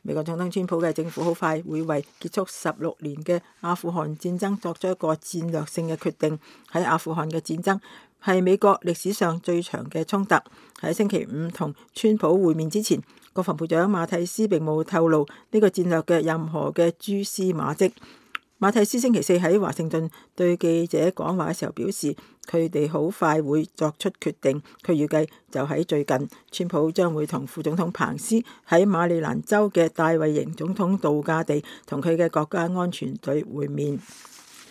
美國總統川普嘅政府好快會為結束16年嘅阿富汗戰爭作出一個戰略性嘅決定。喺阿富汗嘅戰爭係美國歷史上最長嘅衝突。喺星期五同川普會面之前，國防部長馬蒂斯並冇透露呢個戰略嘅任何嘅蛛絲馬跡。馬蒂斯星期四喺華盛頓對記者講話嘅時候表示，佢哋好快會作出決定。佢預計就喺最近，川普將會同副總統彭斯喺馬里蘭州嘅大衛營總統度假地同佢嘅國家安全隊會面。